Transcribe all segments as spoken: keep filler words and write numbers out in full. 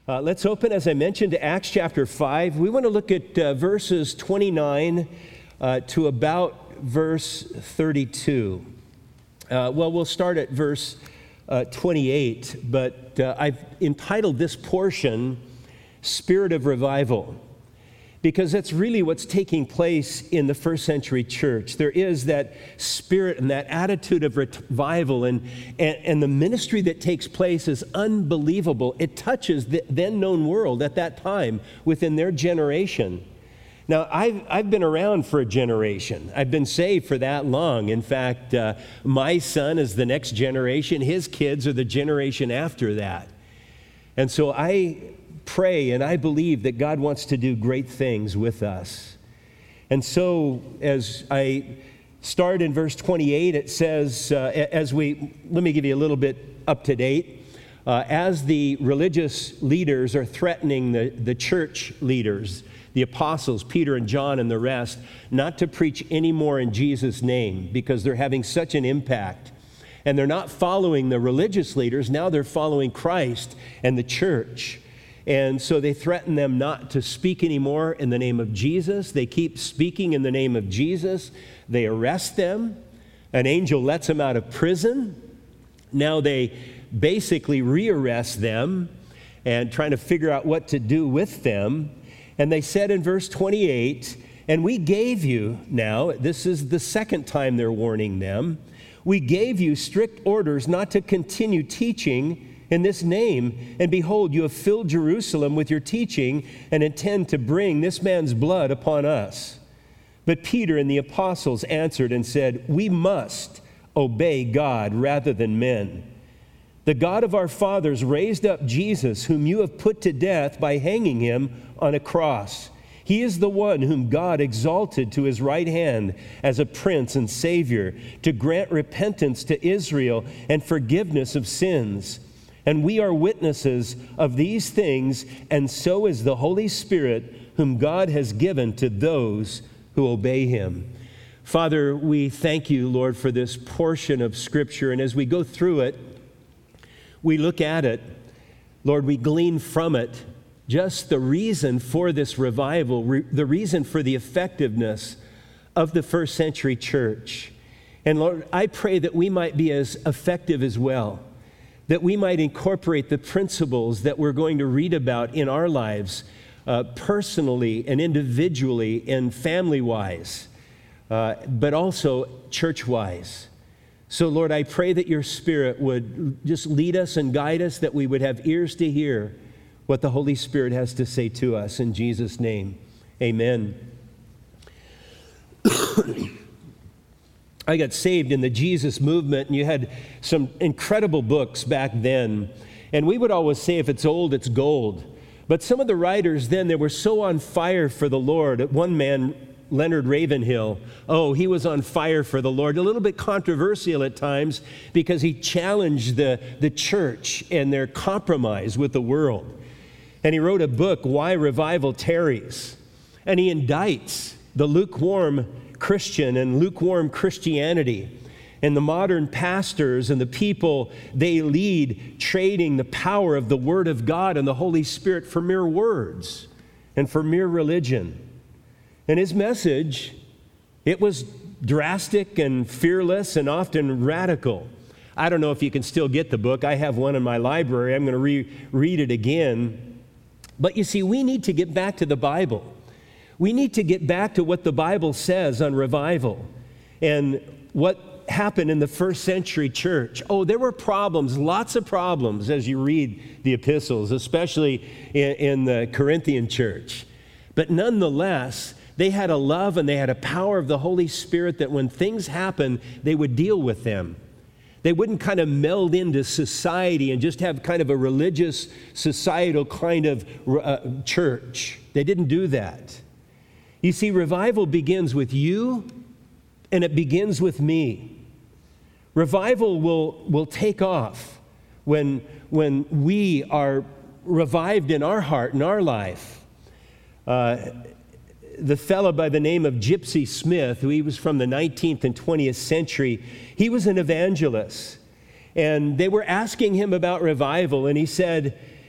Uh, let's open, as I mentioned, to Acts chapter five. We want to look at uh, verses twenty-nine uh, to about verse thirty-two. Uh, well, we'll start at verse uh, twenty-eight, but uh, I've entitled this portion, Spirit of Revival, because that's really what's taking place in the first century church. There is that spirit and that attitude of revival, and, and, and the ministry that takes place is unbelievable. It touches the then known world at that time within their generation. Now, I've, I've been around for a generation. I've been saved for that long. In fact, uh, my son is the next generation. His kids are the generation after that. And so I pray and I believe that God wants to do great things with us. And so as I start in verse twenty-eight, it says, uh, as we, let me give you a little bit up to date. Uh, as the religious leaders are threatening the, the church leaders, the apostles, Peter and John and the rest, not to preach anymore in Jesus' name because they're having such an impact. And they're not following the religious leaders, now they're following Christ and the church. And so they threaten them not to speak anymore in the name of Jesus. They keep speaking in the name of Jesus. They arrest them. An angel lets them out of prison. Now they basically re-arrest them and trying to figure out what to do with them. And they said in verse twenty-eight, and we gave you, now this is the second time they're warning them, we gave you strict orders not to continue teaching in this name, and behold, you have filled Jerusalem with your teaching and intend to bring this man's blood upon us. But Peter and the apostles answered and said, we must obey God rather than men. The God of our fathers raised up Jesus, whom you have put to death by hanging him on a cross. He is the one whom God exalted to his right hand as a prince and savior, to grant repentance to Israel and forgiveness of sins. And we are witnesses of these things, and so is the Holy Spirit, whom God has given to those who obey him. Father, we thank you, Lord, for this portion of Scripture. And as we go through it, we look at it, Lord, we glean from it just the reason for this revival, re- the reason for the effectiveness of the first century church. And Lord, I pray that we might be as effective as well, that we might incorporate the principles that we're going to read about in our lives, uh, personally and individually and family-wise, uh, but also church-wise. So, Lord, I pray that your Spirit would just lead us and guide us, that we would have ears to hear what the Holy Spirit has to say to us. In Jesus' name, amen. I got saved in the Jesus movement, and you had some incredible books back then. And we would always say, if it's old, it's gold. But some of the writers then, they were so on fire for the Lord. One man, Leonard Ravenhill, oh, he was on fire for the Lord. A little bit controversial at times because he challenged the, the church and their compromise with the world. And he wrote a book, Why Revival Tarries. And he indicts the lukewarm Christian and lukewarm Christianity, and the modern pastors and the people they lead, trading the power of the Word of God and the Holy Spirit for mere words and for mere religion. And his message, it was drastic and fearless and often radical. I don't know if you can still get the book. I have one in my library. I'm going to re-read it again. But you see, we need to get back to the Bible. We need to get back to what the Bible says on revival and what happened in the first century church. Oh, there were problems, lots of problems as you read the epistles, especially in, in the Corinthian church. But nonetheless, they had a love and they had a power of the Holy Spirit that when things happened, they would deal with them. They wouldn't kind of meld into society and just have kind of a religious, societal kind of uh, church. They didn't do that. You see, revival begins with you, and it begins with me. Revival will, will take off when, when we are revived in our heart, in our life. Uh, the fellow by the name of Gypsy Smith, who he was from the nineteenth and twentieth century, he was an evangelist. And they were asking him about revival, and he said,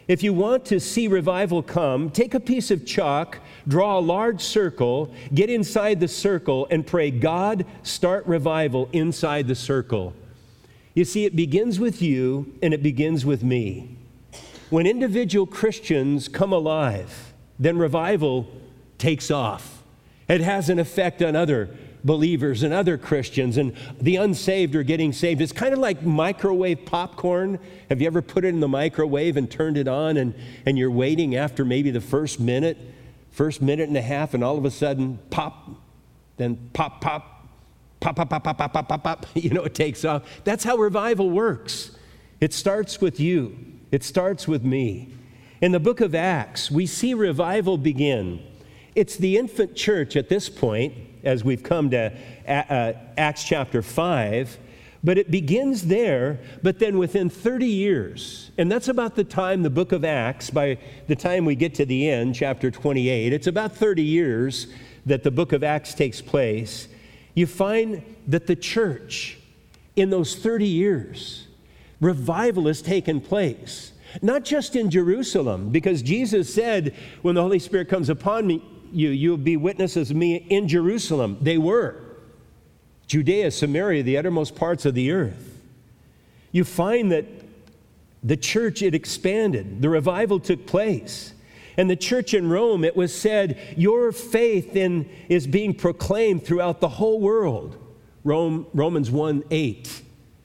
If you want to see revival come, take a piece of chalk, draw a large circle, get inside the circle, and pray, God, start revival inside the circle. You see, it begins with you and it begins with me. When individual Christians come alive, then revival takes off. It has an effect on other believers and other Christians, and the unsaved are getting saved. It's kind of like microwave popcorn. Have you ever put it in the microwave and turned it on, and, and you're waiting after maybe the first minute, first minute and a half, and all of a sudden, pop, then pop, pop, pop, pop, pop, pop, pop, pop, pop, pop, you know, it takes off. That's how revival works. It starts with you. It starts with me. In the book of Acts, we see revival begin. It's the infant church at this point, as we've come to uh, Acts chapter five, but it begins there, but then within thirty years, and that's about the time the book of Acts, by the time we get to the end, chapter twenty-eight, it's about thirty years that the book of Acts takes place. You find that the church, in those thirty years, revival has taken place. Not just in Jerusalem, because Jesus said, when the Holy Spirit comes upon me, you, you'll be witnesses of me in Jerusalem. They were. Judea, Samaria, the uttermost parts of the earth. You find that the church, it expanded. The revival took place. And the church in Rome, it was said, your faith in is being proclaimed throughout the whole world. Rome, Romans one eight.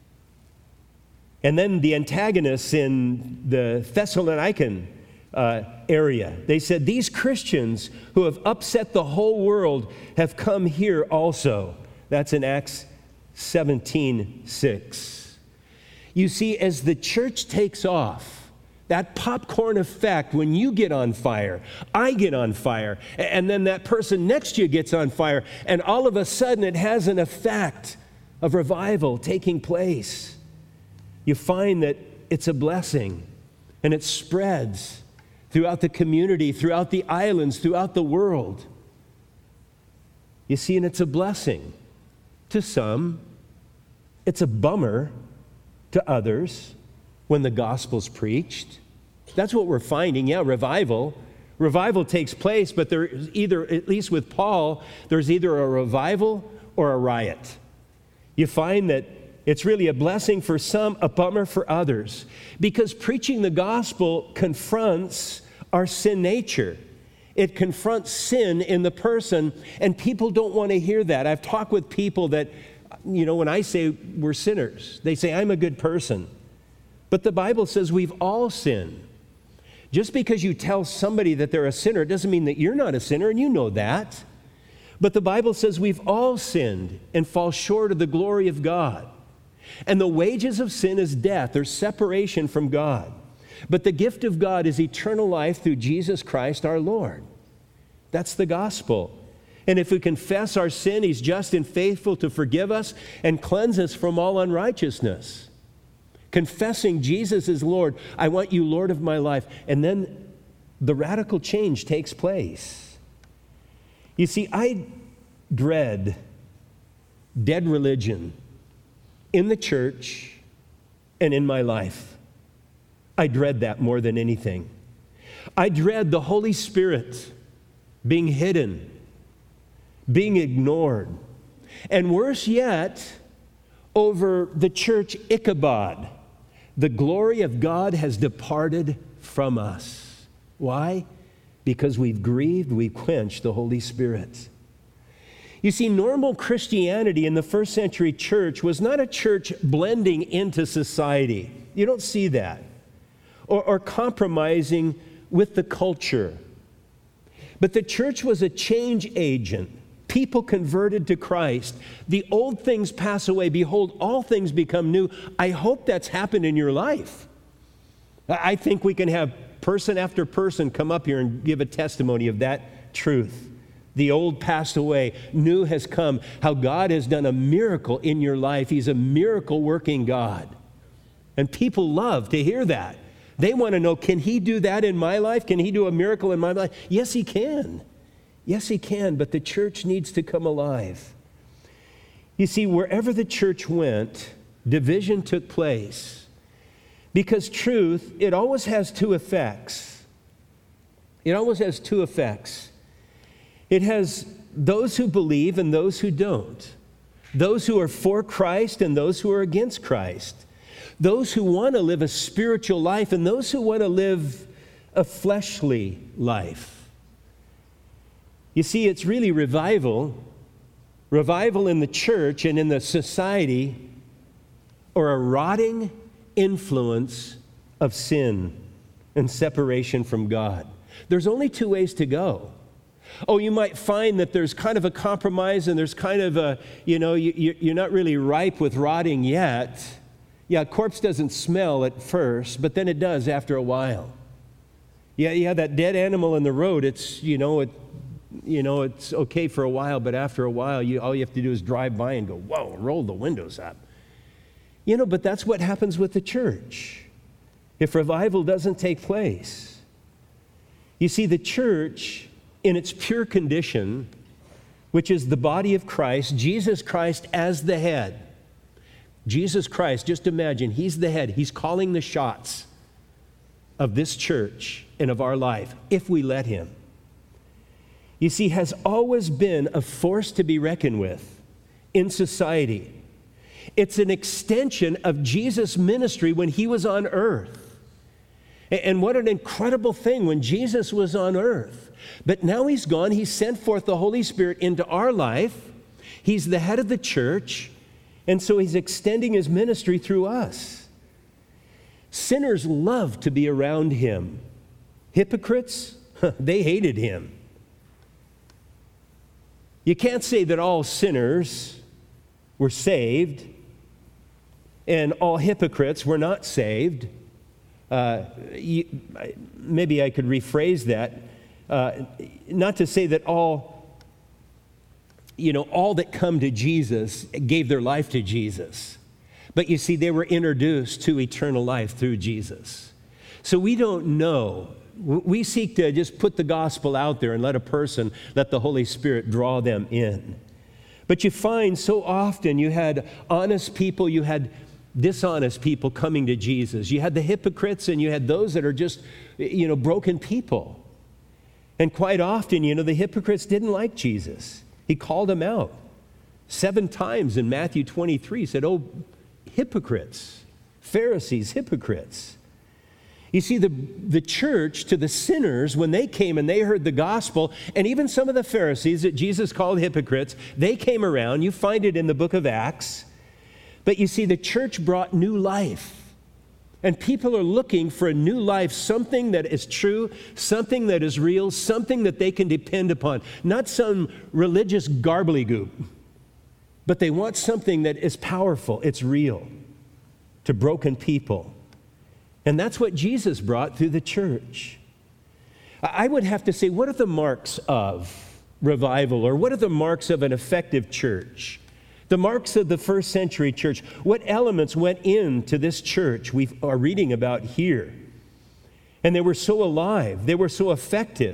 And then the antagonists in the Thessalonican uh, area, they said, these Christians who have upset the whole world have come here also. That's in Acts seventeen six. You see, as the church takes off, that popcorn effect, when you get on fire, I get on fire, and then that person next to you gets on fire, and all of a sudden it has an effect of revival taking place. You find that it's a blessing, and it spreads throughout the community, throughout the islands, throughout the world. You see, and it's a blessing to some. It's a bummer to others when the gospel's preached. That's what we're finding. Yeah, revival. Revival takes place, but there's either, at least with Paul, there's either a revival or a riot. You find that it's really a blessing for some, a bummer for others, because preaching the gospel confronts our sin nature. It confronts sin in the person, and people don't want to hear that. I've talked with people that, you know, when I say we're sinners, they say, I'm a good person. But the Bible says we've all sinned. Just because you tell somebody that they're a sinner, it doesn't mean that you're not a sinner, and you know that. But the Bible says we've all sinned and fall short of the glory of God. And the wages of sin is death, or separation from God. But the gift of God is eternal life through Jesus Christ our Lord. That's the gospel. And if we confess our sin, He's just and faithful to forgive us and cleanse us from all unrighteousness. Confessing Jesus is Lord. I want you Lord of my life. And then the radical change takes place. You see, I dread dead religion in the church and in my life. I dread that more than anything. I dread the Holy Spirit being hidden, being ignored, and worse yet, over the church Ichabod. The glory of God has departed from us. Why? Because we've grieved, we've quenched the Holy Spirit. You see, normal Christianity in the first century church was not a church blending into society. You don't see that. Or, or compromising with the culture. But the church was a change agent. People converted to Christ. The old things pass away. Behold, all things become new. I hope that's happened in your life. I think we can have person after person come up here and give a testimony of that truth. The old passed away, new has come. How God has done a miracle in your life. He's a miracle working God. And people love to hear that. They want to know, can He do that in my life? Can He do a miracle in my life? Yes, He can. Yes, He can, but the church needs to come alive. You see, wherever the church went, division took place. Because truth, it always has two effects. It always has two effects. It has those who believe and those who don't. Those who are for Christ and those who are against Christ. Those who want to live a spiritual life and those who want to live a fleshly life. You see, it's really revival, revival in the church and in the society, or a rotting influence of sin and separation from God. There's only two ways to go. Oh, you might find that there's kind of a compromise and there's kind of a, you know, you, you're not really ripe with rotting yet. Yeah, a corpse doesn't smell at first, but then it does after a while. Yeah, yeah, that dead animal in the road, it's, you know, it, you know, it's okay for a while, but after a while, you, all you have to do is drive by and go, whoa, roll the windows up. You know, but that's what happens with the church if revival doesn't take place. You see, the church, in its pure condition, which is the body of Christ, Jesus Christ as the head. Jesus Christ, just imagine, he's the head. He's calling the shots of this church and of our life, if we let him. You see, has always been a force to be reckoned with in society. It's an extension of Jesus' ministry when he was on earth. And what an incredible thing when Jesus was on earth. But now he's gone. He sent forth the Holy Spirit into our life. He's the head of the church. And so he's extending his ministry through us. Sinners love to be around him. Hypocrites, they hated him. You can't say that all sinners were saved and all hypocrites were not saved. Uh, you, maybe I could rephrase that. Uh, not to say that all, you know, all that come to Jesus gave their life to Jesus. But you see, they were introduced to eternal life through Jesus. So we don't know. We seek to just put the gospel out there and let a person, let the Holy Spirit draw them in. But you find so often you had honest people, you had dishonest people coming to Jesus. You had the hypocrites and you had those that are just, you know, broken people. And quite often, you know, the hypocrites didn't like Jesus. He called them out. Seven times in Matthew twenty-three, he said, oh, hypocrites, Pharisees, hypocrites. You see, the, the church, to the sinners, when they came and they heard the gospel, and even some of the Pharisees that Jesus called hypocrites, they came around. You find it in the book of Acts. But you see, the church brought new life. And people are looking for a new life, something that is true, something that is real, something that they can depend upon. Not some religious garbly-goop, but they want something that is powerful, it's real, to broken people. And that's what Jesus brought through the church. I would have to say, what are the marks of revival, or what are the marks of an effective church? The marks of the first century church. What elements went into this church we are reading about here? And they were so alive, they were so effective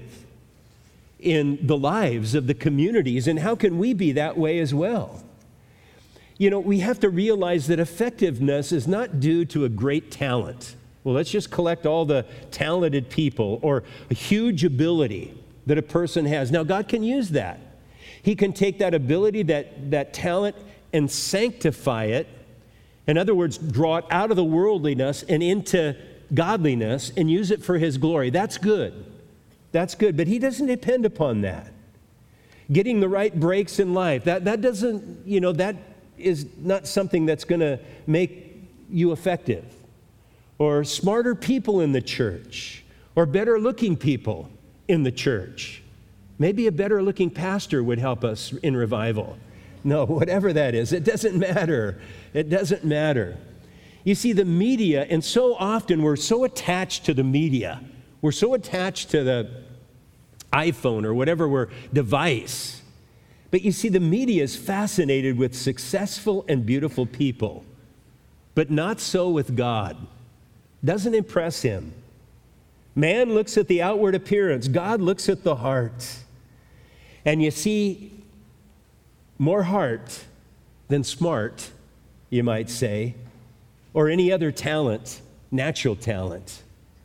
in the lives of the communities. And how can we be that way as well? You know, we have to realize that effectiveness is not due to a great talent. Well, let's just collect all the talented people or a huge ability that a person has. Now, God can use that. He can take that ability, that, that talent, and sanctify it. In other words, draw it out of the worldliness and into godliness and use it for his glory. That's good. That's good. But he doesn't depend upon that. Getting the right breaks in life, that, that doesn't, you know, that is not something that's going to make you effective. Or smarter people in the church, or better looking people in the church. Maybe a better looking pastor would help us in revival. No, whatever that is, it doesn't matter. It doesn't matter. You see, the media, and so often we're so attached to the media. We're so attached to the iPhone or whatever we're device. But you see, the media is fascinated with successful and beautiful people, but not so with God. Doesn't impress him. Man looks at the outward appearance. God looks at the heart. And you see, more heart than smart, you might say, or any other talent natural talent.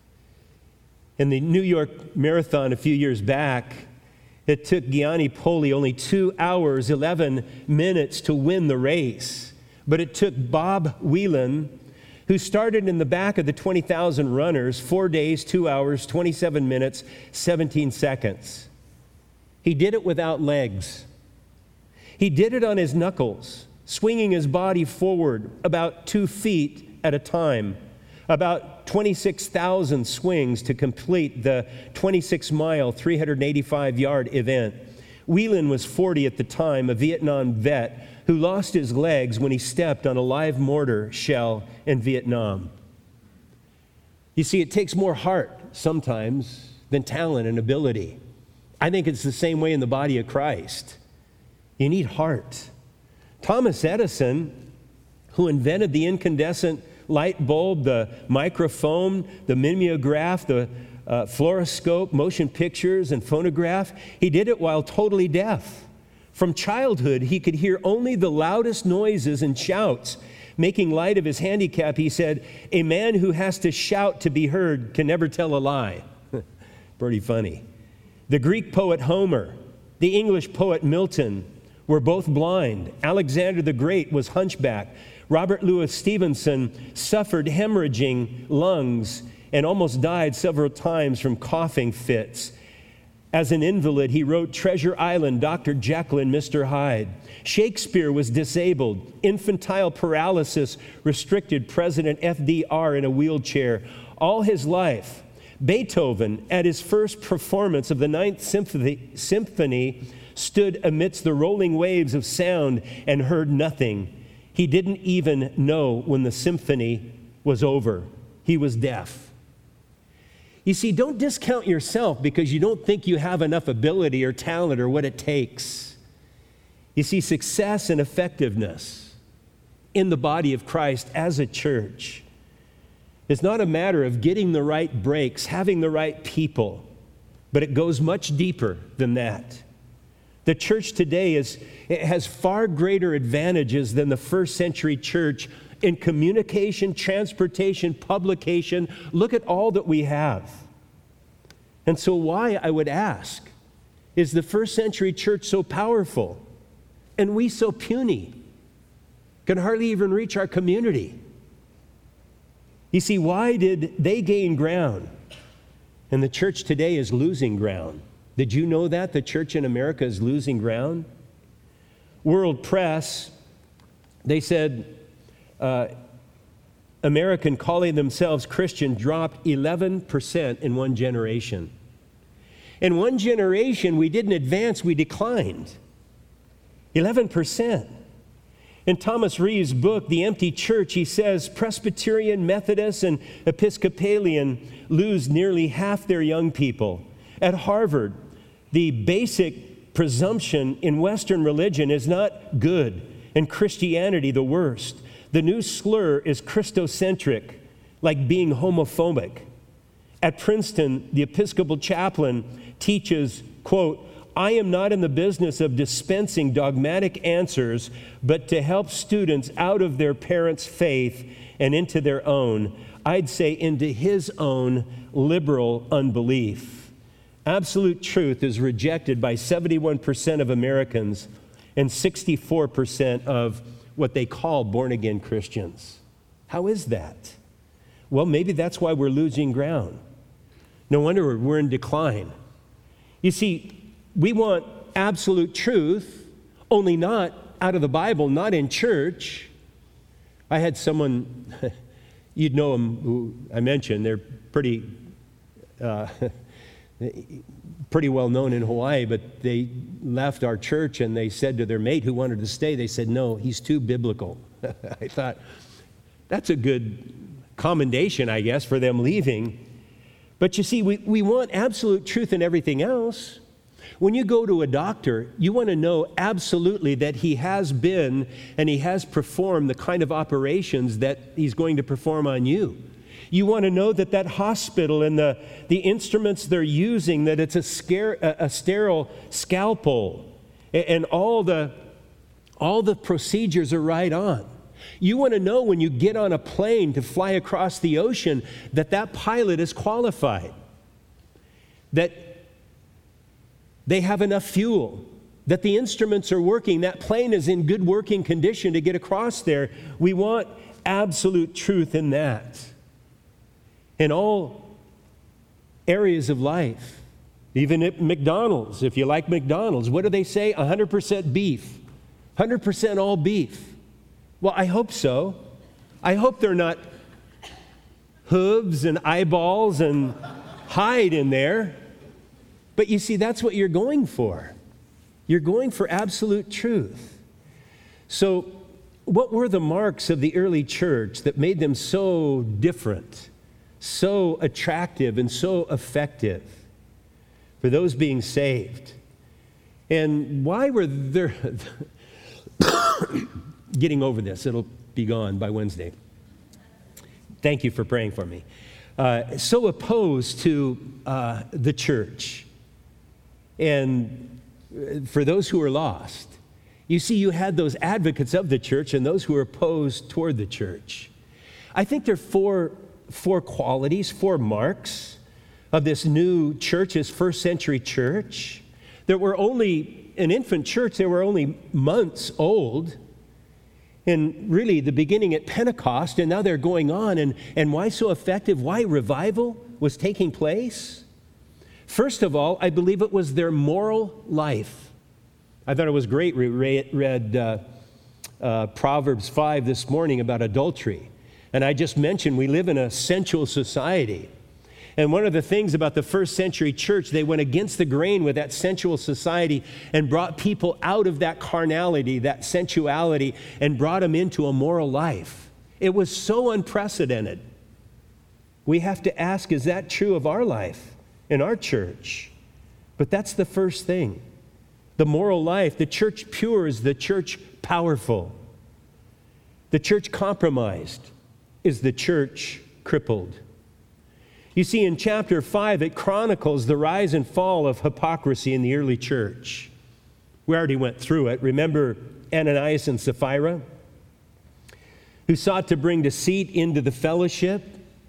In the New York Marathon a few years back, it took Gianni Poli only two hours, eleven minutes to win the race. But it took Bob Whelan, who started in the back of the twenty thousand runners, four days, two hours, twenty-seven minutes, seventeen seconds. He did it without legs. He did it on his knuckles, swinging his body forward about two feet at a time, about twenty-six thousand swings to complete the twenty-six mile, three hundred eighty-five yard event. Whelan was forty at the time, a Vietnam vet who lost his legs when he stepped on a live mortar shell in Vietnam. You see, it takes more heart sometimes than talent and ability. I think it's the same way in the body of Christ. You need heart. Thomas Edison, who invented the incandescent light bulb, the microphone, the mimeograph, the uh, fluoroscope, motion pictures, and phonograph, he did it while totally deaf. From childhood, he could hear only the loudest noises and shouts. Making light of his handicap, he said, "A man who has to shout to be heard can never tell a lie." Pretty funny. The Greek poet Homer, the English poet Milton were both blind. Alexander the Great was hunchbacked. Robert Louis Stevenson suffered hemorrhaging lungs and almost died several times from coughing fits. As an invalid, he wrote Treasure Island, Doctor Jekyll and Mister Hyde. Shakespeare was disabled. Infantile paralysis restricted President F D R in a wheelchair. All his life, Beethoven, at his first performance of the Ninth Symphony, Symphony, stood amidst the rolling waves of sound and heard nothing. He didn't even know when the symphony was over. He was deaf. You see, don't discount yourself because you don't think you have enough ability or talent or what it takes. You see, success and effectiveness in the body of Christ as a church is not a matter of getting the right breaks, having the right people, but it goes much deeper than that. The church today is, it has far greater advantages than the first century church in communication, transportation, publication. Look at all that we have. And so why, I would ask, is the first century church so powerful and we so puny? Can hardly even reach our community. You see, why did they gain ground? And the church today is losing ground. Did you know that? The church in America is losing ground? World Press, they said, uh, American calling themselves Christian dropped eleven percent in one generation. In one generation, we didn't advance, we declined. eleven percent. In Thomas Reeves' book, The Empty Church, he says Presbyterian, Methodist, and Episcopalian lose nearly half their young people. At Harvard, the basic presumption in Western religion is not good, and Christianity the worst. The new slur is Christocentric, like being homophobic. At Princeton, the Episcopal chaplain teaches, quote, "I am not in the business of dispensing dogmatic answers, but to help students out of their parents' faith and into their own, I'd say into his own liberal unbelief." Absolute truth is rejected by seventy-one percent of Americans and sixty-four percent of what they call born-again Christians. How is that? Well, maybe that's why we're losing ground. No wonder we're in decline. You see, we want absolute truth, only not out of the Bible, not in church. I had someone, you'd know them, who I mentioned, they're pretty, uh, pretty well known in Hawaii, but they left our church and they said to their mate who wanted to stay, they said, "No, he's too biblical." I thought, that's a good commendation, I guess, for them leaving. But you see, we, we want absolute truth in everything else. When you go to a doctor, you want to know absolutely that he has been and he has performed the kind of operations that he's going to perform on you. You want to know that that hospital and the, the instruments they're using, that it's a, scare, a, a sterile scalpel, and, and all the, all the procedures are right on. You want to know when you get on a plane to fly across the ocean that that pilot is qualified, that they have enough fuel, that the instruments are working, that plane is in good working condition to get across there. We want absolute truth in that. In all areas of life, even at McDonald's, if you like McDonald's, what do they say? one hundred percent beef, one hundred percent all beef. Well, I hope so. I hope they're not hooves and eyeballs and hide in there. But you see, that's what you're going for. You're going for absolute truth. So, what were the marks of the early church that made them so different, so attractive, and so effective for those being saved? And why were there... Getting over this, it'll be gone by Wednesday. Thank you for praying for me. Uh, so opposed to uh, the church. And for those who are lost, you see, you had those advocates of the church and those who are opposed toward the church. I think there are four, four qualities, four marks of this new church, this first century church. There were only an infant church, they were only months old. And really the beginning at Pentecost, and now they're going on. And, and why so effective? Why revival was taking place? First of all, I believe it was their moral life. I thought it was great. We read uh, uh, Proverbs five this morning about adultery. And I just mentioned we live in a sensual society. And one of the things about the first century church, they went against the grain with that sensual society and brought people out of that carnality, that sensuality, and brought them into a moral life. It was so unprecedented. We have to ask, is that true of our life in our church? But that's the first thing. The moral life, the church pure is the church powerful. The church compromised is the church crippled. You see, in chapter five, it chronicles the rise and fall of hypocrisy in the early church. We already went through it. Remember Ananias and Sapphira, who sought to bring deceit into the fellowship?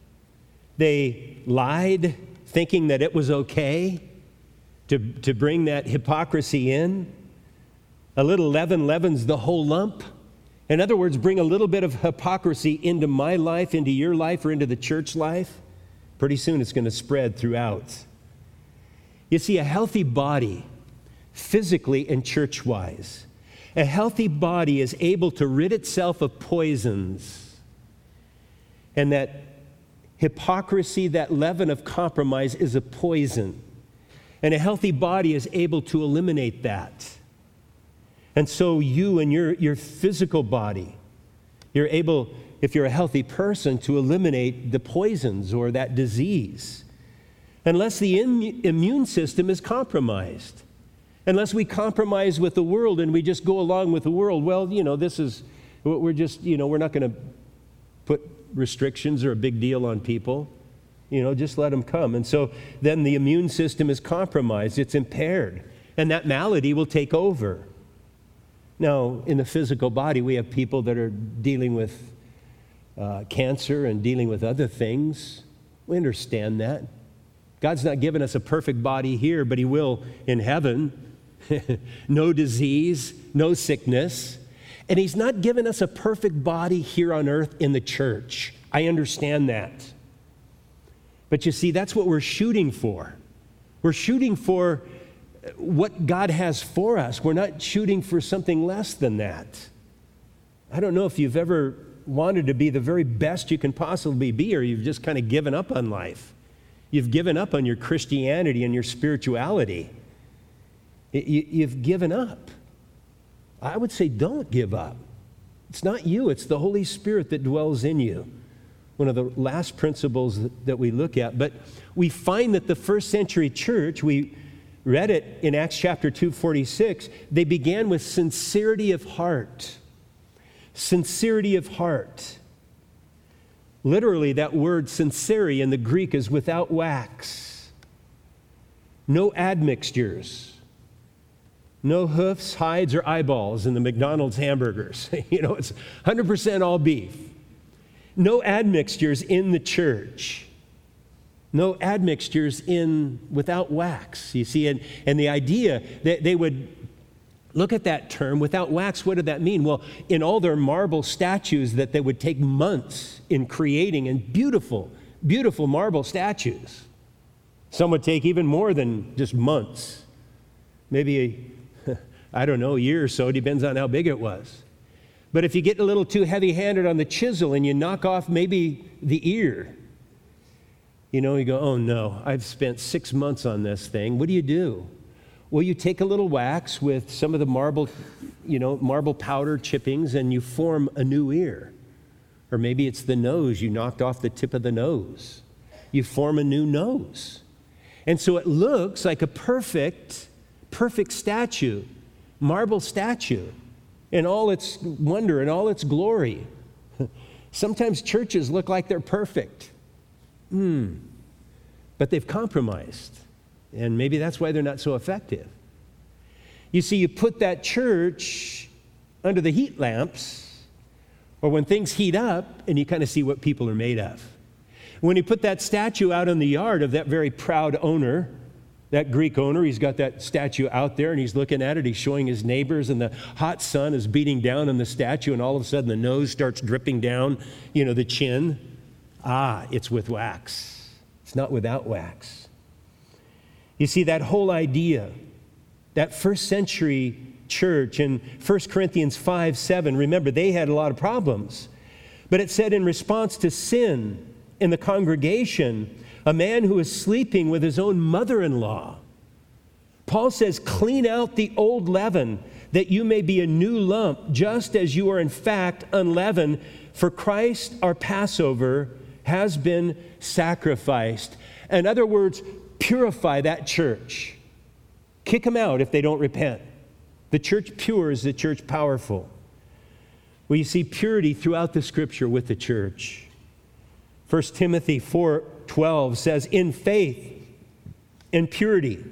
They lied, thinking that it was okay to, to bring that hypocrisy in. A little leaven leavens the whole lump. In other words, bring a little bit of hypocrisy into my life, into your life, or into the church life. Pretty soon it's going to spread throughout. You see, a healthy body, physically and church-wise, a healthy body is able to rid itself of poisons. And that hypocrisy, that leaven of compromise is a poison. And a healthy body is able to eliminate that. And so you and your, your physical body, you're able, if you're a healthy person, to eliminate the poisons or that disease. Unless the im- immune system is compromised. Unless we compromise with the world and we just go along with the world, well, you know, this is, we're just, you know, we're not going to put restrictions or a big deal on people. You know, just let them come. And so then the immune system is compromised, it's impaired, and that malady will take over. Now, in the physical body, we have people that are dealing with uh, cancer and dealing with other things. We understand that. God's not given us a perfect body here, but He will in heaven. No disease, no sickness. And He's not given us a perfect body here on earth in the church. I understand that. But you see, that's what we're shooting for. We're shooting for what God has for us. We're not shooting for something less than that. I don't know if you've ever wanted to be the very best you can possibly be, or you've just kind of given up on life. You've given up on your Christianity and your spirituality. You've given up. I would say don't give up. It's not you, it's the Holy Spirit that dwells in you. One of the last principles that we look at. But we find that the first century church, we read it in Acts chapter two forty-six, they began with sincerity of heart. Sincerity of heart. Literally, that word sinceri in the Greek is without wax. No admixtures. No hoofs, hides, or eyeballs in the McDonald's hamburgers. You know, it's one hundred percent all beef. No admixtures in the church. No admixtures in without wax. You see, and, and the idea that they would look at that term, without wax, what did that mean? Well, in all their marble statues that they would take months in creating, and beautiful, beautiful marble statues. Some would take even more than just months. Maybe, a, I don't know, a year or so, depends on how big it was. But if you get a little too heavy-handed on the chisel and you knock off maybe the ear, you know, you go, oh no, I've spent six months on this thing. What do you do? Well, you take a little wax with some of the marble, you know, marble powder chippings, and you form a new ear. Or maybe it's the nose. You knocked off the tip of the nose. You form a new nose. And so it looks like a perfect, perfect statue, marble statue, in all its wonder and all its glory. Sometimes churches look like they're perfect. Hmm. But they've compromised. And maybe that's why they're not so effective. You see, you put that church under the heat lamps, or when things heat up, and you kind of see what people are made of. When you put that statue out in the yard of that very proud owner, that Greek owner, he's got that statue out there, and he's looking at it, he's showing his neighbors, and the hot sun is beating down on the statue, and all of a sudden the nose starts dripping down, you know, the chin. Ah, it's with wax. It's not without wax. You see, that whole idea, that first century church in First Corinthians five seven, remember, they had a lot of problems. But it said in response to sin in the congregation, a man who is sleeping with his own mother-in-law. Paul says, clean out the old leaven, that you may be a new lump, just as you are in fact unleavened. For Christ, our Passover, has been sacrificed. In other words, purify that church. Kick them out if they don't repent. The church pure is the church powerful. Well, you see purity throughout the scripture with the church. First Timothy four twelve says, in faith and purity,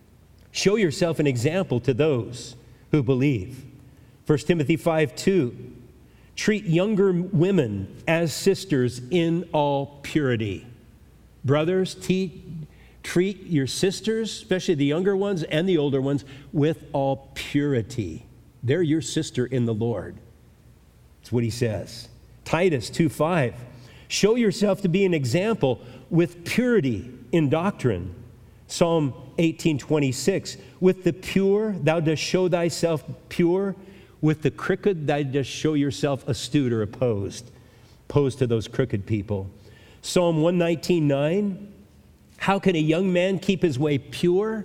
show yourself an example to those who believe. First Timothy five two, treat younger women as sisters in all purity. Brothers, te- treat your sisters, especially the younger ones and the older ones, with all purity. They're your sister in the Lord. That's what he says. Titus two five, show yourself to be an example with purity in doctrine. Psalm eighteen twenty-six, with the pure thou dost show thyself pure, with the crooked thou dost show yourself astute or opposed. Opposed to those crooked people. Psalm one nineteen nine, how can a young man keep his way pure?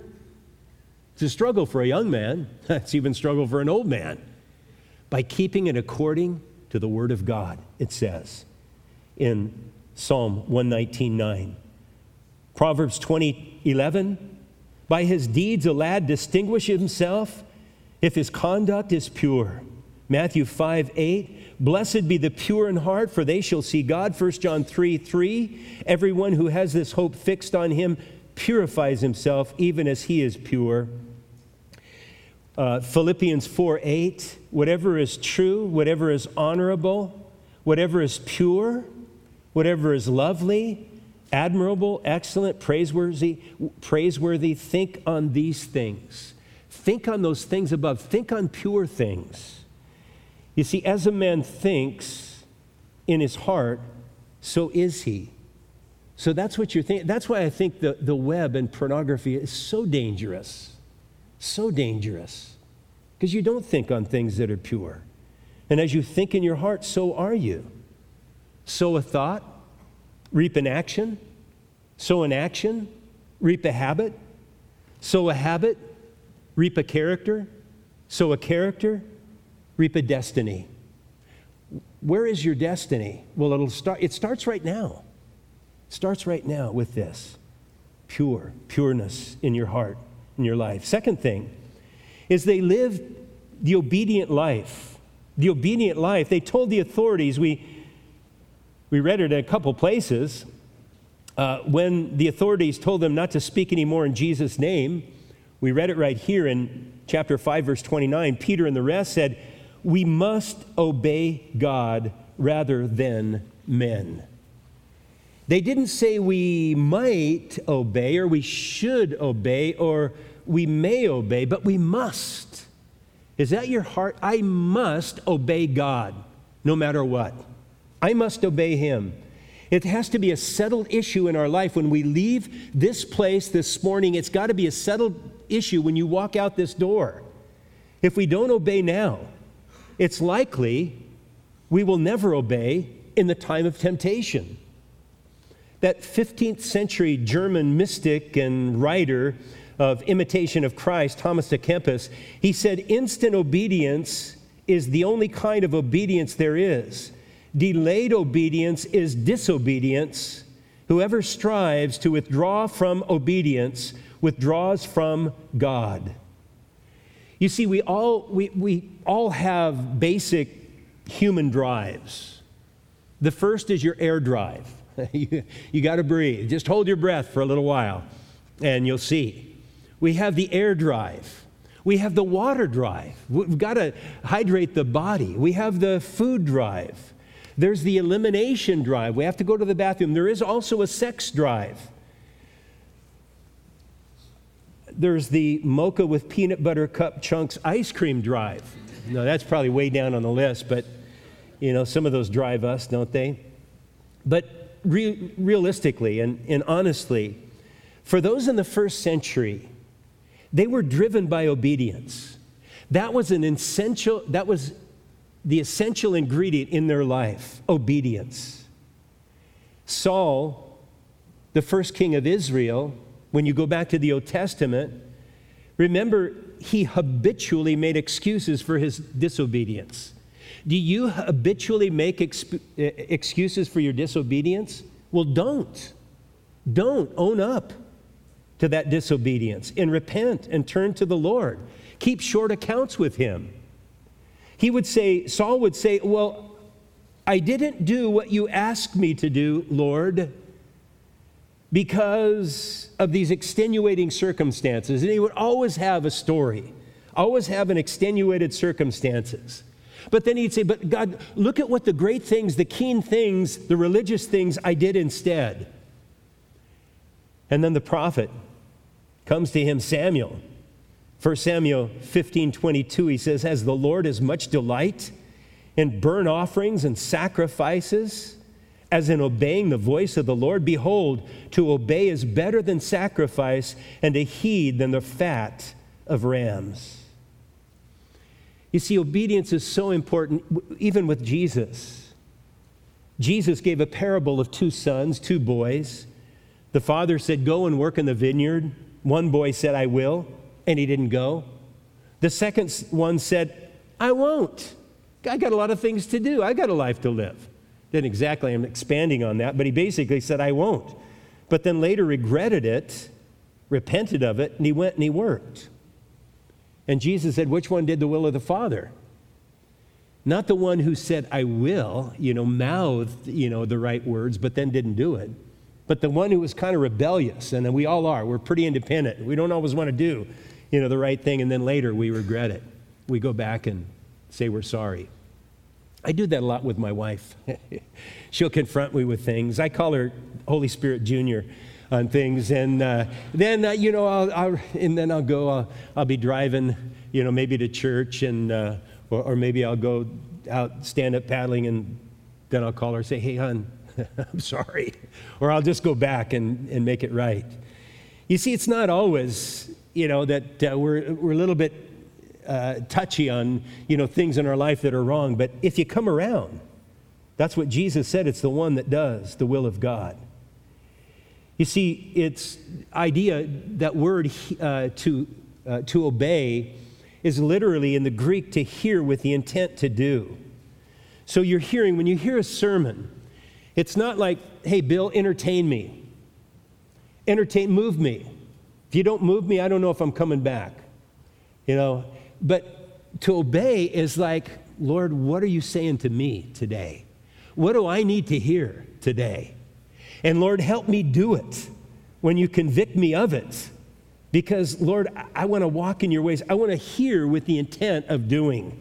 It's a struggle for a young man. It's even a struggle for an old man. By keeping it according to the word of God, it says in Psalm one nineteen nine. Proverbs twenty eleven, by his deeds a lad distinguishes himself if his conduct is pure. Matthew five eight, blessed be the pure in heart, for they shall see God. First John three three, everyone who has this hope fixed on him purifies himself even as he is pure. Uh, Philippians four eight, whatever is true, whatever is honorable, whatever is pure, whatever is lovely, admirable, excellent, praiseworthy, praiseworthy, think on these things. Think on those things above. Think on pure things. You see, as a man thinks in his heart, so is he. So that's what you're thinking. That's why I think the, the web and pornography is so dangerous. So dangerous. Because you don't think on things that are pure. And as you think in your heart, so are you. Sow a thought, reap an action. Sow an action, reap a habit. Sow a habit, reap a character. Sow a character, reap a destiny. Where is your destiny? Well, it'll start, it starts right now. It starts right now with this. Pure, pureness in your heart, in your life. Second thing is they lived the obedient life. The obedient life. They told the authorities, we, we read it in a couple places, uh, when the authorities told them not to speak anymore in Jesus' name, We read it right here in chapter five, verse twenty-nine. Peter and the rest said, we must obey God rather than men. They didn't say we might obey or we should obey or we may obey, but we must. Is that your heart? I must obey God no matter what. I must obey Him. It has to be a settled issue in our life. When we leave this place this morning, it's got to be a settled issue when you walk out this door. If we don't obey now, it's likely we will never obey in the time of temptation. That fifteenth century German mystic and writer of Imitation of Christ, Thomas à Kempis, he said, instant obedience is the only kind of obedience there is. Delayed obedience is disobedience. Whoever strives to withdraw from obedience withdraws from God. You see, we all, we, we all have basic human drives. The first is your air drive. you you got to breathe. Just hold your breath for a little while, and you'll see. We have the air drive. We have the water drive. We've got to hydrate the body. We have the food drive. There's the elimination drive. We have to go to the bathroom. There is also a sex drive. There's the mocha with peanut butter cup chunks ice cream drive. No, that's probably way down on the list, but, you know, some of those drive us, don't they? But re- realistically and, and honestly, for those in the first century, they were driven by obedience. That was an essential, that was the essential ingredient in their life, obedience. Saul, the first king of Israel, when you go back to the Old Testament, remember, he habitually made excuses for his disobedience. Do you habitually make exp- excuses for your disobedience? Well, don't. Don't own up to that disobedience and repent and turn to the Lord. Keep short accounts with Him. He would say, Saul would say, well, I didn't do what you asked me to do, Lord, because of these extenuating circumstances. And he would always have a story, always have an extenuated circumstances. But then he'd say, but God, look at what the great things, the keen things, the religious things I did instead. And then the prophet comes to him, Samuel. First Samuel fifteen twenty-two, he says, has the Lord as much delight in burnt offerings and sacrifices as in obeying the voice of the Lord? Behold, to obey is better than sacrifice, and to heed than the fat of rams. You see, obedience is so important, even with Jesus. Jesus gave a parable of two sons, two boys. The father said, go and work in the vineyard. One boy said, I will, and he didn't go. The second one said, I won't. I got a lot of things to do. I got a life to live. Didn't exactly, I'm expanding on that, but he basically said, I won't. But then later regretted it, repented of it, and he went and he worked. And Jesus said, which one did the will of the Father? Not the one who said, I will, you know, mouthed, you know, the right words, but then didn't do it. But the one who was kind of rebellious, and we all are. We're pretty independent. We don't always want to do, you know, the right thing, and then later we regret it. We go back and say we're sorry. I do that a lot with my wife. She'll confront me with things. I call her Holy Spirit Junior on things, and uh, then uh, you know, I'll, I'll and then I'll go. I'll, I'll be driving, you know, maybe to church, and uh, or, or maybe I'll go out, stand up paddling, and then I'll call her and say, "Hey, hon, I'm sorry," or I'll just go back and, and make it right. You see, it's not always, you know, that uh, we're we're a little bit uh, touchy on, you know, things in our life that are wrong, but if you come around, that's what Jesus said. It's the one that does the will of God. You see, it's idea, that word uh, to, uh, to obey is literally in the Greek to hear with the intent to do. So you're hearing, when you hear a sermon, it's not like, hey, Bill, entertain me. Entertain, move me. If you don't move me, I don't know if I'm coming back. You know, but to obey is like, Lord, what are you saying to me today? What do I need to hear today? And Lord, help me do it when you convict me of it, because, Lord, I, I want to walk in your ways. I want to hear with the intent of doing.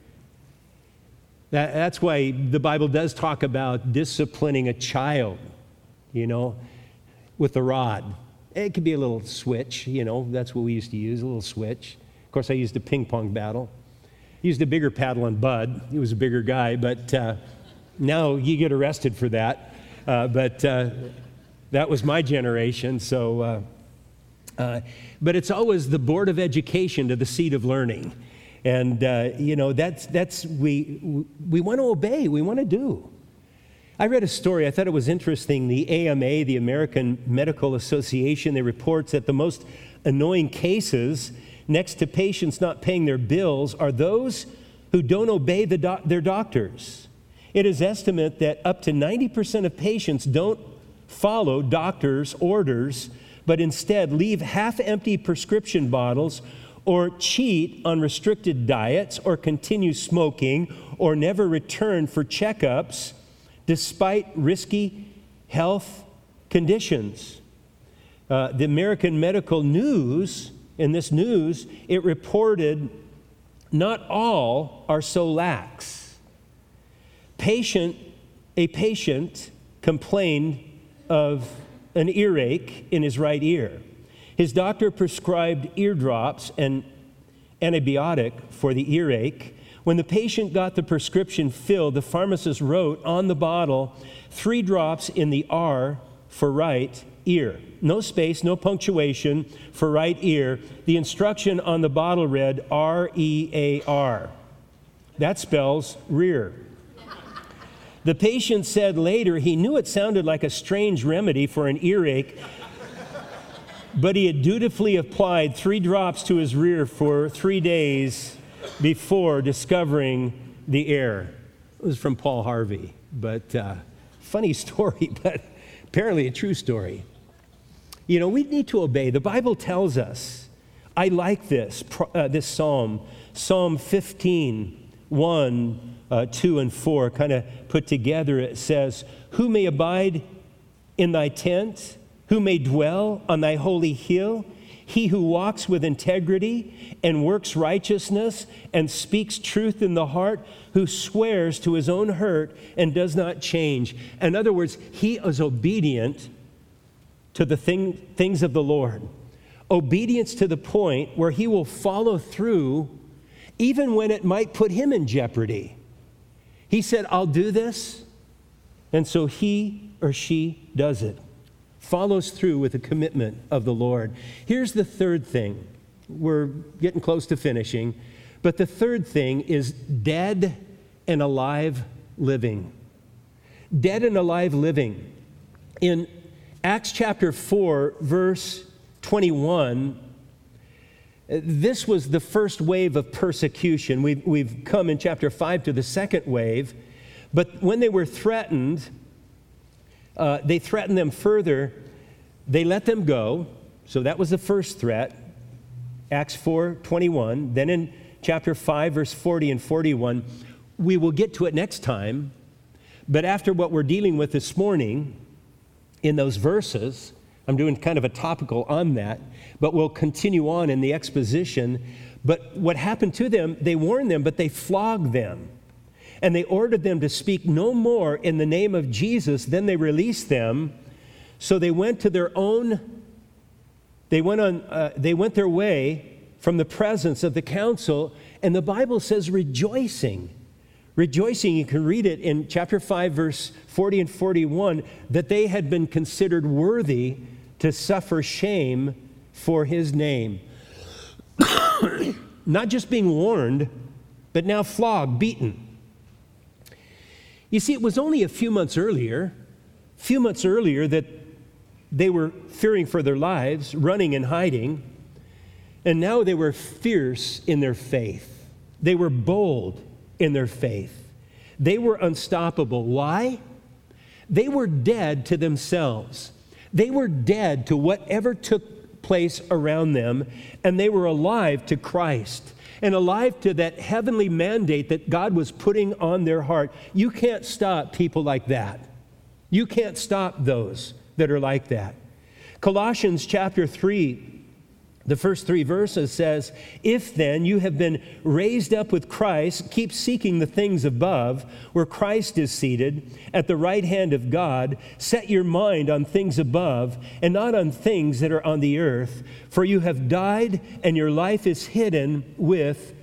That, that's why the Bible does talk about disciplining a child, you know, with a rod. It could be a little switch, you know, that's what we used to use, a little switch. Of course, I used a ping pong battle. I used a bigger paddle on Bud. He was a bigger guy, but uh, now you get arrested for that. Uh, but uh, that was my generation, so... Uh, uh, but it's always the Board of Education to the seat of learning. And, uh, you know, that's, that's we, we want to obey, we want to do. I read a story, I thought it was interesting. The A M A, the American Medical Association, they reports that the most annoying cases next to patients not paying their bills are those who don't obey the doc- their doctors. It is estimated that up to ninety percent of patients don't follow doctors' orders, but instead leave half-empty prescription bottles or cheat on restricted diets or continue smoking or never return for checkups despite risky health conditions. Uh, the American Medical News, in this news, it reported not all are so lax. Patient, a patient complained of an earache in his right ear. His doctor prescribed eardrops and antibiotic for the earache. When the patient got the prescription filled, the pharmacist wrote on the bottle, three drops in the R for right ear. No space, no punctuation for right ear. The instruction on the bottle read R E A R. That spells rear. The patient said later he knew it sounded like a strange remedy for an earache, but he had dutifully applied three drops to his rear for three days before discovering the error. It was from Paul Harvey, but uh, funny story, but apparently a true story. You know, we need to obey. The Bible tells us, I like this, uh, this psalm, Psalm fifteen, one, uh, two, and four, kind of put together. It says, who may abide in thy tent? Who may dwell on thy holy hill? He who walks with integrity and works righteousness and speaks truth in the heart, who swears to his own hurt and does not change. In other words, he is obedient to the thing, things of the Lord. Obedience to the point where he will follow through even when it might put him in jeopardy. He said, I'll do this, and so he or she does it. Follows through with the commitment of the Lord. Here's the third thing. We're getting close to finishing. But the third thing is dead and alive living. Dead and alive living. In Acts chapter four, verse twenty-one, this was the first wave of persecution. We've, we've come in chapter five to the second wave. But when they were threatened, Uh, they threatened them further. They let them go. So that was the first threat, Acts four twenty-one. Then in chapter five, verse forty and forty-one, we will get to it next time. But after what we're dealing with this morning in those verses, I'm doing kind of a topical on that, but we'll continue on in the exposition. But what happened to them, they warned them, but they flogged them. And they ordered them to speak no more in the name of Jesus. Then they released them. So they went to their own, they went on, uh, they went their way from the presence of the council. And the Bible says rejoicing. Rejoicing, you can read it in chapter five, verse forty and forty-one, that they had been considered worthy to suffer shame for his name. Not just being warned, but now flogged, beaten. You see, it was only a few months earlier, few months earlier that they were fearing for their lives, running and hiding, and now they were fierce in their faith. They were bold in their faith. They were unstoppable. Why? They were dead to themselves. They were dead to whatever took place around them, and they were alive to Christ. And alive to that heavenly mandate that God was putting on their heart. You can't stop people like that. You can't stop those that are like that. Colossians chapter three, The first three verses says, if then you have been raised up with Christ, keep seeking the things above, where Christ is seated at the right hand of God. Set your mind on things above and not on things that are on the earth. For you have died and your life is hidden with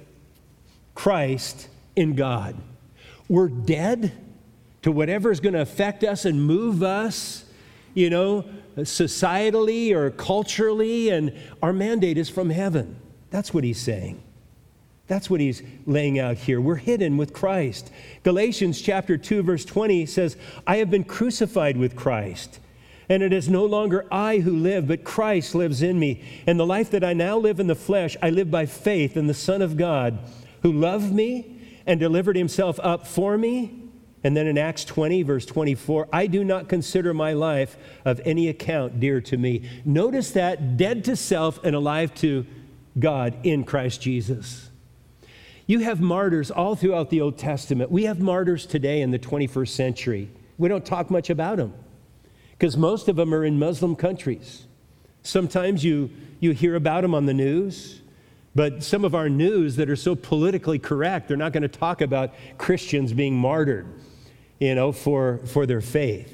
Christ in God. We're dead to whatever is going to affect us and move us, you know, societally or culturally, and our mandate is from heaven. That's what he's saying. That's what he's laying out here. We're hidden with Christ. Galatians chapter two, verse twenty says, I have been crucified with Christ, and it is no longer I who live, but Christ lives in me. And the life that I now live in the flesh, I live by faith in the Son of God, who loved me and delivered himself up for me. And then in Acts twenty, verse twenty-four, I do not consider my life of any account dear to me. Notice that, dead to self and alive to God in Christ Jesus. You have martyrs all throughout the Old Testament. We have martyrs today in the twenty-first century. We don't talk much about them because most of them are in Muslim countries. Sometimes you, you hear about them on the news, but some of our news that are so politically correct, they're not going to talk about Christians being martyred, you know, for, for their faith.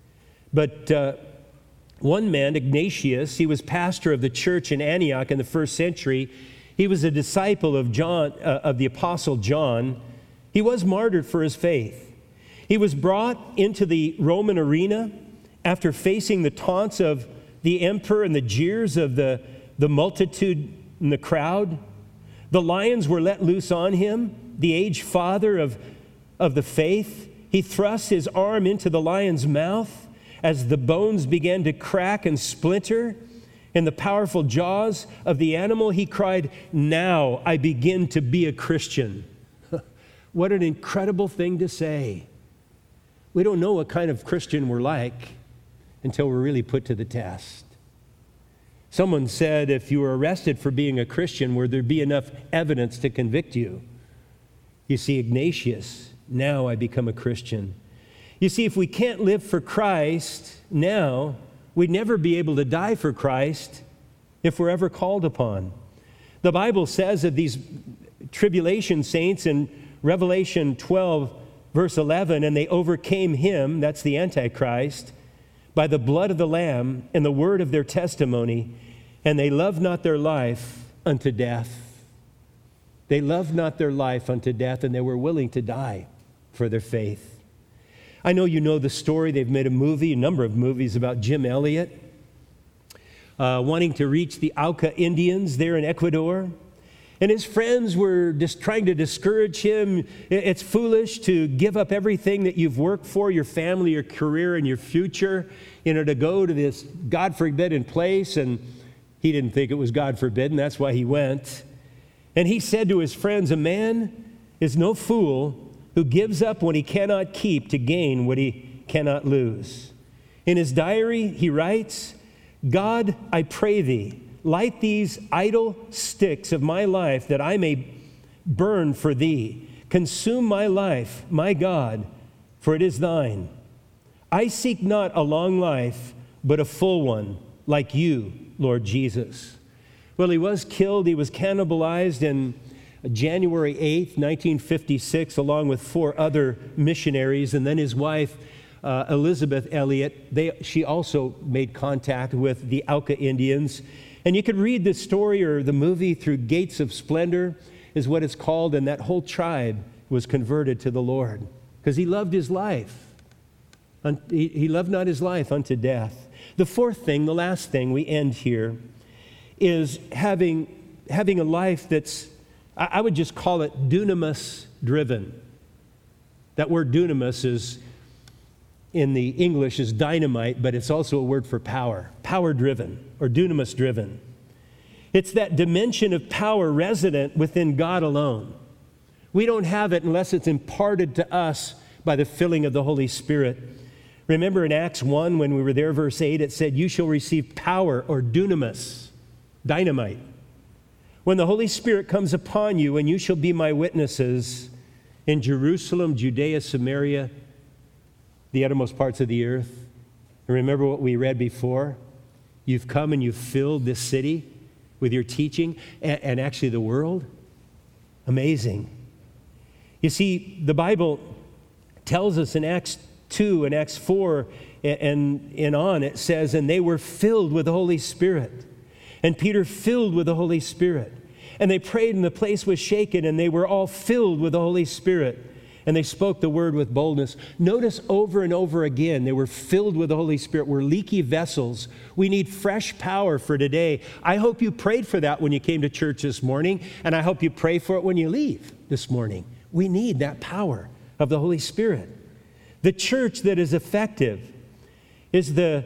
But uh, one man, Ignatius, he was pastor of the church in Antioch in the first century. He was a disciple of John, uh, of the Apostle John. He was martyred for his faith. He was brought into the Roman arena after facing the taunts of the emperor and the jeers of the, the multitude in the crowd. The lions were let loose on him. The aged father of, of the faith, he thrust his arm into the lion's mouth as the bones began to crack and splinter. In the powerful jaws of the animal, he cried, now I begin to be a Christian. What an incredible thing to say. We don't know what kind of Christian we're like until we're really put to the test. Someone said if you were arrested for being a Christian, would there be enough evidence to convict you? You see, Ignatius, now I become a Christian. You see, if we can't live for Christ now, we'd never be able to die for Christ if we're ever called upon. The Bible says of these tribulation saints in Revelation twelve, verse eleven, and they overcame him, that's the Antichrist, by the blood of the Lamb and the word of their testimony, and they loved not their life unto death. They loved not their life unto death, and they were willing to die for their faith. I know you know the story. They've made a movie, a number of movies about Jim Elliot uh, wanting to reach the Auca Indians there in Ecuador. And his friends were just trying to discourage him. It's foolish to give up everything that you've worked for, your family, your career, and your future, you know, to go to this God forbidden place. And he didn't think it was God forbidden. That's why he went. And he said to his friends, a man is no fool who gives up what he cannot keep to gain what he cannot lose. In his diary, he writes, God, I pray thee, light these idle sticks of my life that I may burn for thee. Consume my life, my God, for it is thine. I seek not a long life, but a full one, like you, Lord Jesus. Well, he was killed. He was cannibalized in January eighth, nineteen fifty-six, along with four other missionaries. And then his wife, uh, Elizabeth Elliot, they, she also made contact with the Auca Indians. And you could read the story or the movie through Gates of Splendor, is what it's called. And that whole tribe was converted to the Lord because he loved his life. He, he loved not his life unto death. The fourth thing, the last thing, we end here, is having, having a life that's, I would just call it dunamis driven. That word dunamis is, in the English, is dynamite, but it's also a word for power. Power driven or dunamis driven. It's that dimension of power resident within God alone. We don't have it unless it's imparted to us by the filling of the Holy Spirit. Remember in Acts one, when we were there, verse eight, it said, you shall receive power or dunamis, dynamite, when the Holy Spirit comes upon you, and you shall be my witnesses in Jerusalem, Judea, Samaria, the uttermost parts of the earth. And remember what we read before? You've come and you've filled this city with your teaching, and, and actually the world? Amazing. You see, the Bible tells us in Acts two and Acts four and, and on, it says, and they were filled with the Holy Spirit. And Peter filled with the Holy Spirit. And they prayed and the place was shaken, and they were all filled with the Holy Spirit. And they spoke the word with boldness. Notice over and over again, they were filled with the Holy Spirit. We're leaky vessels. We need fresh power for today. I hope you prayed for that when you came to church this morning, and I hope you pray for it when you leave this morning. We need that power of the Holy Spirit. The church that is effective is the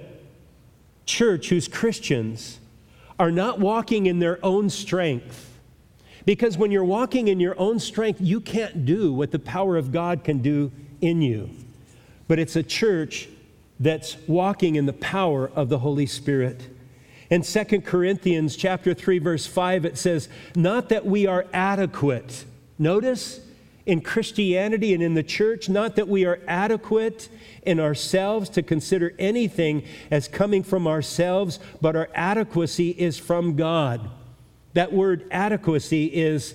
church whose Christians are not walking in their own strength. Because when you're walking in your own strength, you can't do what the power of God can do in you. But it's a church that's walking in the power of the Holy Spirit. In Second Corinthians chapter three, verse five, it says, not that we are adequate. Notice, in Christianity and in the church, not that we are adequate in ourselves to consider anything as coming from ourselves, but our adequacy is from God. That word adequacy is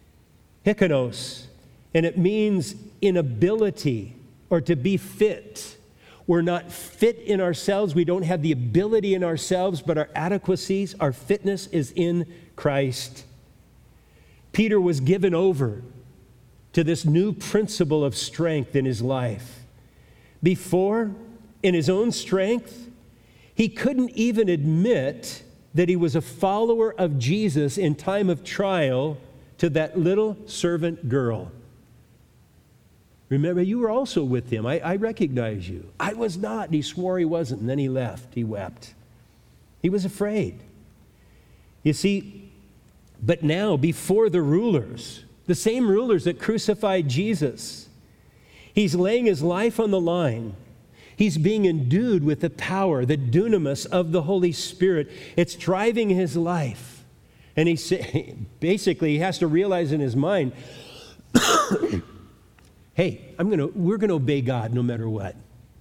hikanos, and it means inability or to be fit. We're not fit in ourselves. We don't have the ability in ourselves, but our adequacies, our fitness is in Christ. Peter was given over to this new principle of strength in his life. Before, in his own strength, he couldn't even admit that he was a follower of Jesus in time of trial to that little servant girl. Remember, you were also with him. I, I recognize you. I was not. And he swore he wasn't, and then he left. He wept. He was afraid. You see, but now, before the rulers, the same rulers that crucified Jesus, he's laying his life on the line. He's being endued with the power, the dunamis of the Holy Spirit. It's driving his life. And he say, basically, he has to realize in his mind, hey, I'm gonna, we're going to obey God no matter what.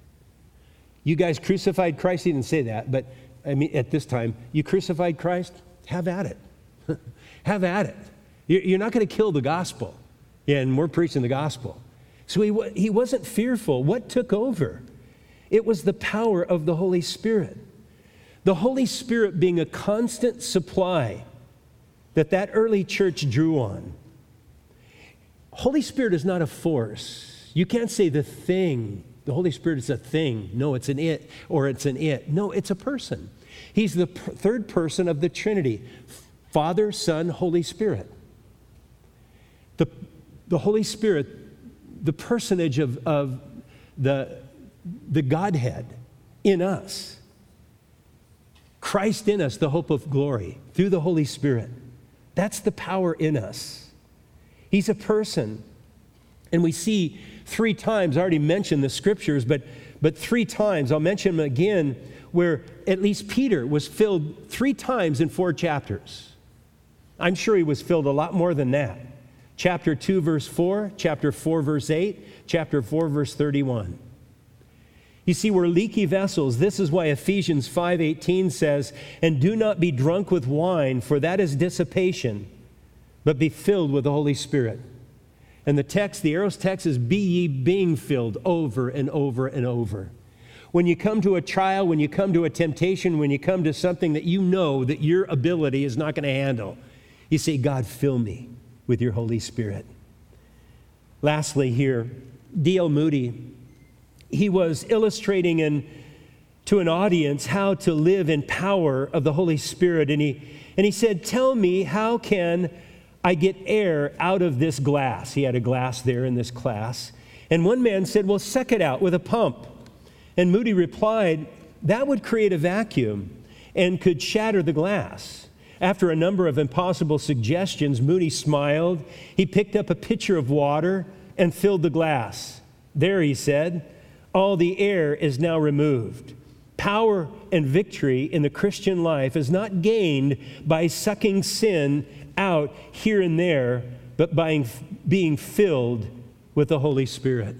You guys crucified Christ. He didn't say that, but I mean, at this time, you crucified Christ, have at it. Have at it. You're not going to kill the gospel. Yeah, and we're preaching the gospel. So he, he wasn't fearful. What took over? It was the power of the Holy Spirit. The Holy Spirit being a constant supply that that early church drew on. Holy Spirit is not a force. You can't say the thing. The Holy Spirit is a thing. No, it's an it, or it's an it. No, it's a person. He's the per- third person of the Trinity. Father, Son, Holy Spirit. The, the Holy Spirit, the personage of, of the the Godhead in us. Christ in us, the hope of glory, through the Holy Spirit. That's the power in us. He's a person. And we see three times, I already mentioned the scriptures, but, but three times, I'll mention them again, where at least Peter was filled three times in four chapters. I'm sure he was filled a lot more than that. Chapter two, verse four, chapter four, verse eight, chapter four, verse thirty-one. You see, we're leaky vessels. This is why Ephesians five eighteen says, and do not be drunk with wine, for that is dissipation, but be filled with the Holy Spirit. And the text, the arrow's text is, be ye being filled over and over and over. When you come to a trial, when you come to a temptation, when you come to something that you know that your ability is not going to handle, you say, God, fill me with your Holy Spirit. Lastly here, D L Moody, he was illustrating in, to an audience how to live in power of the Holy Spirit. And he, and he said, tell me, how can I get air out of this glass? He had a glass there in this class. And one man said, well, suck it out with a pump. And Moody replied, that would create a vacuum and could shatter the glass. After a number of impossible suggestions, Moody smiled. He picked up a pitcher of water and filled the glass. There, he said, all the air is now removed. Power and victory in the Christian life is not gained by sucking sin out here and there, but by being filled with the Holy Spirit.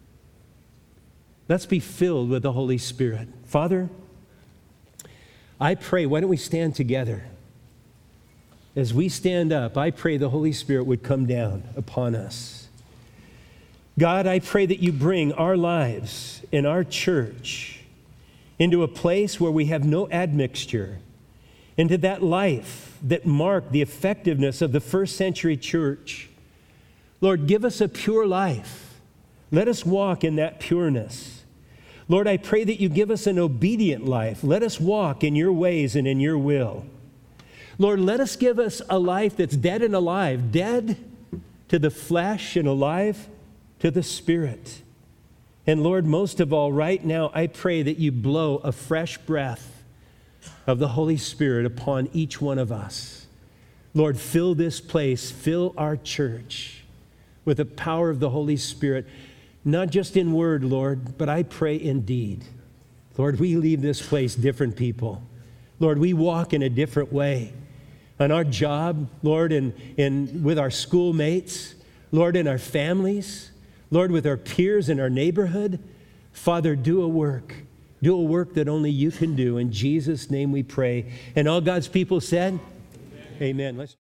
Let's be filled with the Holy Spirit. Father, I pray, why don't we stand together? as we stand up, I pray the Holy Spirit would come down upon us. God, I pray that you bring our lives and our church into a place where we have no admixture, into that life that marked the effectiveness of the first century church. Lord, give us a pure life. Let us walk in that pureness. Lord, I pray that you give us an obedient life. Let us walk in your ways and in your will. Lord, let us give us a life that's dead and alive, dead to the flesh and alive to the Spirit. And Lord, most of all, right now, I pray that you blow a fresh breath of the Holy Spirit upon each one of us. Lord, fill this place, fill our church with the power of the Holy Spirit, not just in word, Lord, but I pray in deed. Lord, we leave this place different people. Lord, we walk in a different way. On our job, Lord, and, and with our schoolmates, Lord, in our families, Lord, with our peers in our neighborhood. Father, do a work. Do a work that only you can do. In Jesus' name we pray. And all God's people said, amen. Amen. Let's